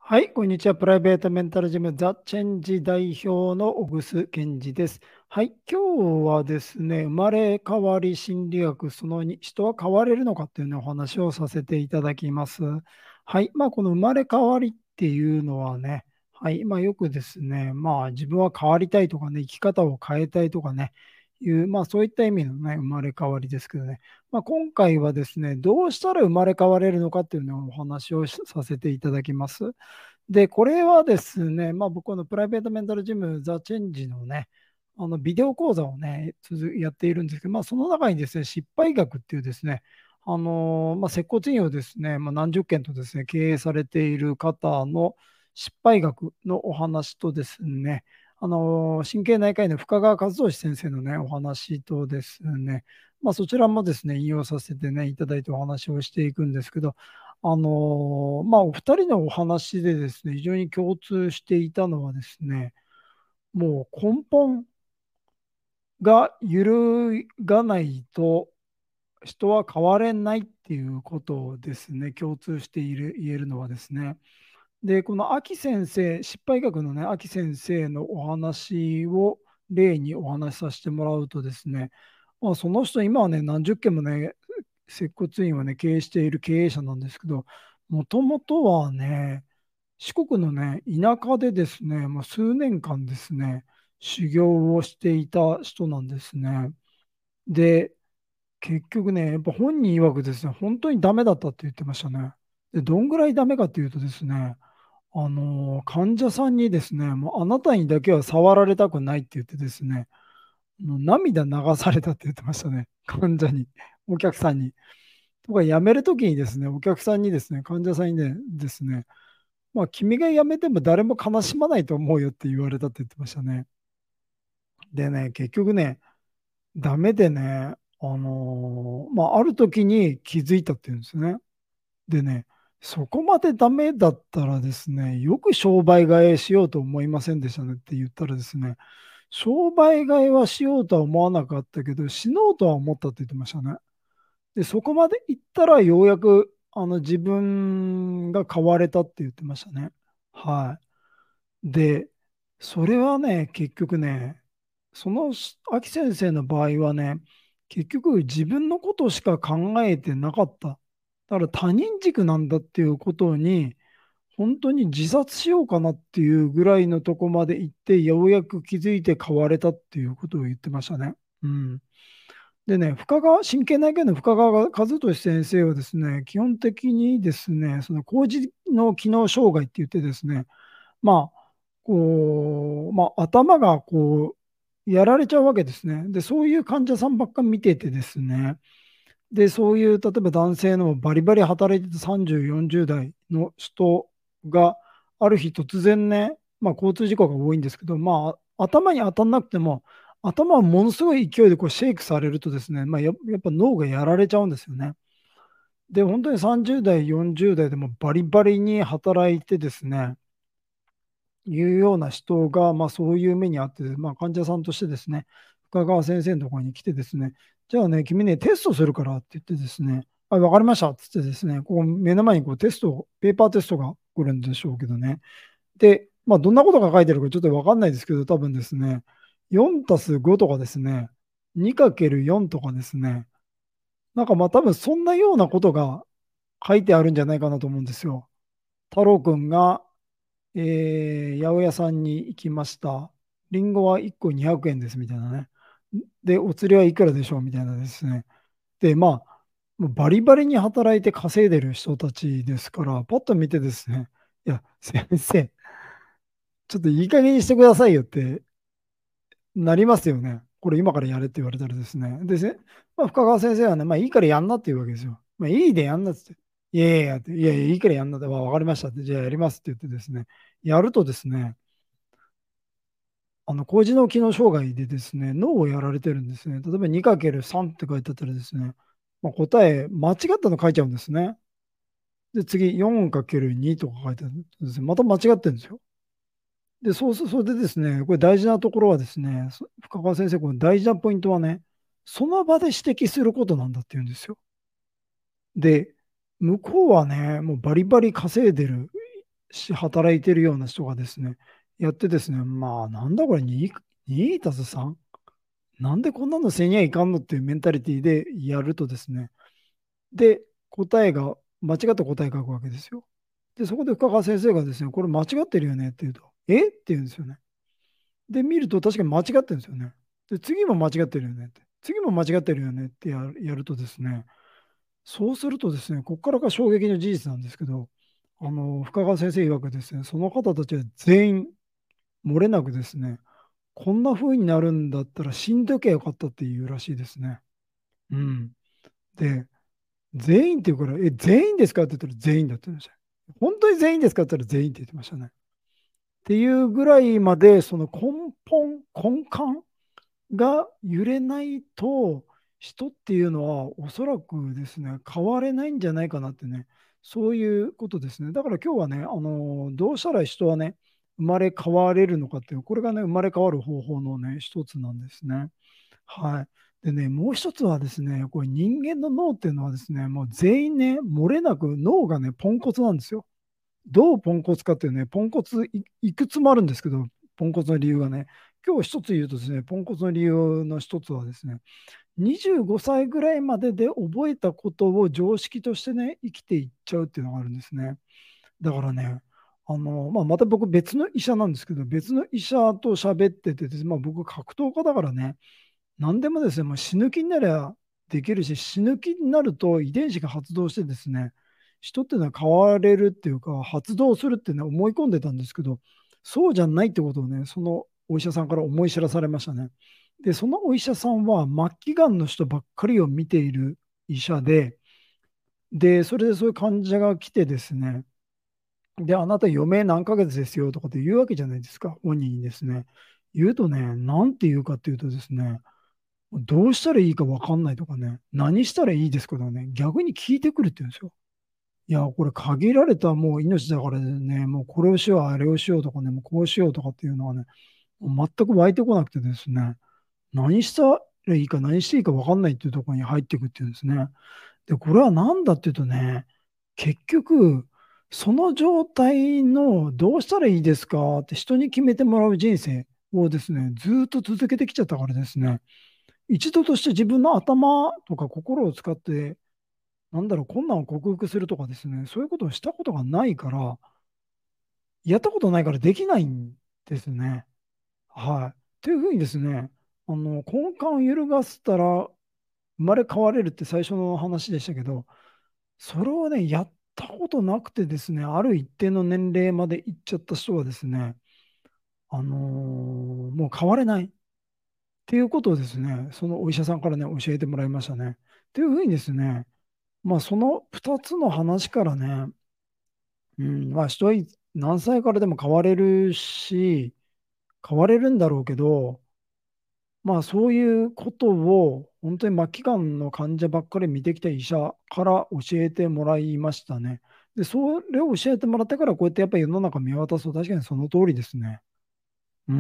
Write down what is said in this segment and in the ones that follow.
はい、こんにちは。プライベートメンタルジムザ・チェンジ代表の小楠健二です。はい、今日はですね、生まれ変わり心理学その2、人は変われるのかっていうね、お話をさせていただきます。はい、この生まれ変わりっていうのはね、はい、よくですね、自分は変わりたいとかね、生き方を変えたいとかね、そういった意味のね、生まれ変わりですけどね、今回はですね、どうしたら生まれ変われるのかっていうのをお話をさせていただきます。で、これはですね、僕のプライベートメンタルジム、ザ・チェンジのね、ビデオ講座をね、やっているんですけど、その中にですね、失敗学っていうですね、接骨院をですね、何十件とですね、経営されている方の失敗学のお話とですね、神経内科医の深川和俊先生のね、お話とですね、そちらもですね、引用させてね、いただいてお話をしていくんですけど、お二人のお話でですね、非常に共通していたのはですね、もう根本が揺るがないと人は変われないっていうことをですね、共通して言えるのはですね、で、この秋先生、失敗学のね、秋先生のお話を例にお話しさせてもらうとですね、その人、今はね、何十件もね、接骨院をね、経営している経営者なんですけど、もともとはね、四国のね、田舎でですね、もう数年間ですね、修行をしていた人なんですね。で、結局ね、やっぱ本人曰くですね、本当にダメだったって言ってましたね。で、どんぐらいダメかっていうとですね、患者さんにですね、もうあなたにだけは触られたくないって言ってですね、もう涙流されたって言ってましたね、患者に、お客さんに。とか、辞めるときにですね、お客さんにですね、患者さんにね、ですね、君が辞めても誰も悲しまないと思うよって言われたって言ってましたね。でね、結局ね、ダメでね、ある時に気づいたっていうんですね。でね、そこまでダメだったらですね、よく商売替えしようと思いませんでしたねって言ったらですね、商売替えはしようとは思わなかったけど、死のうとは思ったって言ってましたね。で、そこまで行ったらようやく自分が変われたって言ってましたね。はい。で、それはね、結局ね、その秋先生の場合はね、結局自分のことしか考えてなかった。だから他人軸なんだっていうことに、本当に自殺しようかなっていうぐらいのとこまで行って、ようやく気づいて変われたっていうことを言ってましたね。うん。でね、神経内科医の深川和俊先生はですね、基本的にですね、その高次の機能障害って言ってですね、頭がやられちゃうわけですね。で、そういう患者さんばっか見ててですね、で、そういう、例えば男性のバリバリ働いてた30、40代の人が、ある日突然ね、交通事故が多いんですけど、頭に当たんなくても、頭はものすごい勢いでシェイクされるとですね、やっぱ脳がやられちゃうんですよね。で、本当に30代、40代でもバリバリに働いてですね、いうような人が、そういう目にあって、患者さんとしてですね、深川先生のところに来てですね、じゃあね、君ね、テストするからって言ってですね、はい、わかりましたって言ってですね、ここ目の前にテスト、ペーパーテストが来るんでしょうけどね。で、どんなことが書いてるかちょっとわかんないですけど、多分ですね、4たす5とかですね、2×4 とかですね、多分そんなようなことが書いてあるんじゃないかなと思うんですよ。太郎くんが八百屋さんに行きました。リンゴは1個200円ですみたいなね。で、お釣りはいくらでしょうみたいなですね。で、もうバリバリに働いて稼いでる人たちですから、パッと見てですね、いや、先生、ちょっといい加減にしてくださいよってなりますよね。これ今からやれって言われたらですね。で、深川先生はね、いいからやんなって言うわけですよ。いいでやんなっつって。いやいやいやって、いやいや、いいからやんなって、わかりましたって、じゃあやりますって言ってですね、やるとですね、高次脳機能障害でですね、脳をやられてるんですね。例えば 2×3 って書いてあったらですね、答え間違ったの書いちゃうんですね。で、次 4×2 とか書いてあるんですね。また間違ってるんですよ。で、それでですね、これ大事なところはですね、深川先生、この大事なポイントはね、その場で指摘することなんだって言うんですよ。で、向こうはね、もうバリバリ稼いでる。 働いてるような人がですね、やってですね、まあ、なんだこれ、2たす 3？ なんでこんなのせにゃいかんのっていうメンタリティでやるとですね、で、間違った答え書くわけですよ。で、そこで深川先生がですね、これ間違ってるよねって言うと、えって言うんですよね。で、見ると確かに間違ってるんですよね。で、次も間違ってるよねって。次も間違ってるよねってやるとですね、そうするとですね、ここからが衝撃の事実なんですけど、深川先生曰くですね、その方たちは全員漏れなくですね、こんな風になるんだったら死んどきゃよかったっていうらしいですね。うん。で、全員っていうから、全員ですかって言ったら全員だって言いました。本当に全員ですかって言ったら全員って言ってましたね。っていうぐらいまで、その根幹が揺れないと、人っていうのはおそらくですね、変われないんじゃないかなってね、そういうことですね。だから今日はね、どうしたら人はね、生まれ変われるのかっていう、これがね、生まれ変わる方法のね、一つなんですね。はい。でね、もう一つはですね、これ人間の脳っていうのはですね、もう全員ね、漏れなく脳がね、ポンコツなんですよ。どうポンコツかっていうね、ポンコツいくつもあるんですけど、ポンコツの理由がね、今日一つ言うとですね、ポンコツの理由の一つはですね、25歳ぐらいまでで覚えたことを常識としてね、生きていっちゃうっていうのがあるんですね。だからね、また僕別の医者なんですけど、別の医者と喋っててですね、僕格闘家だからね、何でもですね、もう死ぬ気になりゃできるし、死ぬ気になると遺伝子が発動してですね、人っていうのは変われるっていうか、発動するってね、思い込んでたんですけど、そうじゃないってことをね、そのお医者さんから思い知らされましたね。で、そのお医者さんは末期がんの人ばっかりを見ている医者で、それでそういう患者が来てですね、で、あなた余命何ヶ月ですよとかって言うわけじゃないですか、本人にですね。言うとね、なんて言うかっていうとですね、どうしたらいいか分かんないとかね、何したらいいですかとかね、逆に聞いてくるって言うんですよ。いや、これ限られたもう命だからね、もうこれをしよう、あれをしようとかね、もうこうしようとかっていうのはね、もう全く湧いてこなくてですね、何したらいいか何していいか分かんないっていうところに入っていくっていうんですね。で、これは何だっていうとね、結局、その状態のどうしたらいいですかって人に決めてもらう人生をですね、ずっと続けてきちゃったからですね、一度として自分の頭とか心を使って、困難を克服するとかですね、そういうことをしたことがないから、やったことないからできないんですね。はい。というふうにですね、根幹を揺るがせたら生まれ変われるって最初の話でしたけど、それをね、やったことなくてですね、ある一定の年齢までいっちゃった人はですね、もう変われないっていうことをですね、そのお医者さんからね、教えてもらいましたね。というふうにですね、その2つの話からね、人はい何歳からでも変われるし、変われるんだろうけど、そういうことを本当に末期がんの患者ばっかり見てきた医者から教えてもらいましたね。で、それを教えてもらってから、こうやってやっぱり世の中見渡すと確かにその通りですね。うん。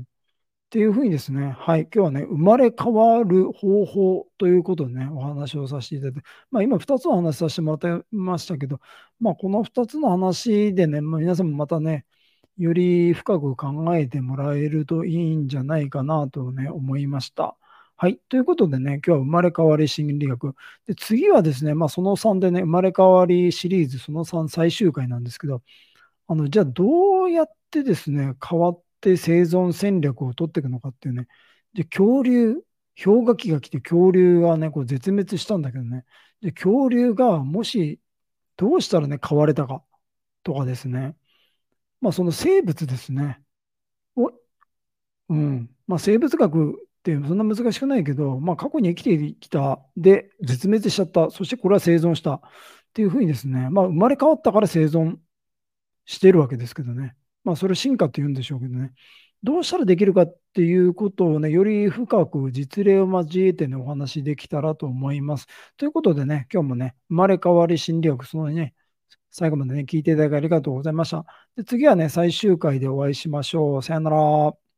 っていうふうにですね、はい、今日はね、生まれ変わる方法ということでね、お話をさせていただいて、今2つの話させてもらってましたけど、この2つの話でね、皆さんもまたね、より深く考えてもらえるといいんじゃないかなとね、思いました。はい。ということでね、今日は生まれ変わり心理学。で、次はですね、その3でね、生まれ変わりシリーズ、その3最終回なんですけど、じゃあどうやってですね、変わって生存戦略を取っていくのかっていうね。で、氷河期が来て恐竜がね、こう絶滅したんだけどね。で、恐竜がもしどうしたらね、変われたかとかですね。その生物ですね。お、生物学ってそんな難しくないけど、過去に生きてきた、で、絶滅しちゃった、そしてこれは生存したっていうふうにですね、生まれ変わったから生存してるわけですけどね。それ進化って言うんでしょうけどね。どうしたらできるかっていうことをね、より深く実例を交えてね、お話できたらと思います。ということでね、今日もね、生まれ変わり心理学、そのね、最後までね、聞いていただきありがとうございました。で、次はね、最終回でお会いしましょう。さよなら。